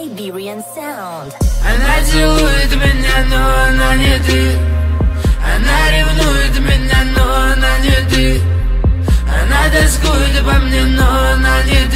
Siberian sound. Она целует меня, но она не ты. Она ревнует меня, но она не ты. Она тоскует по мне, но она не ты.